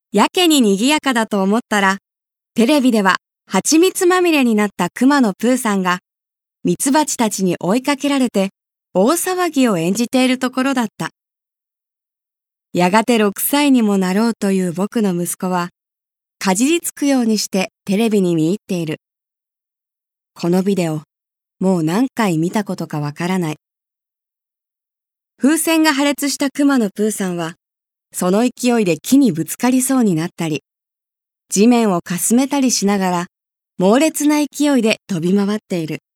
やけに賑やかだと思ったら、テレビでは蜂蜜まみれになったくまのプーさんが、ミツバチたちに追いかけられて大騒ぎを演じているところだった。やがて6歳にもなろうという僕の息子は、かじりつくようにしてテレビに見入っている。このビデオ、もう何回見たことかわからない。風船が破裂したくまのプーさんは、その勢いで木にぶつかりそうになったり、地面をかすめたりしながら、猛烈な勢いで飛び回っている。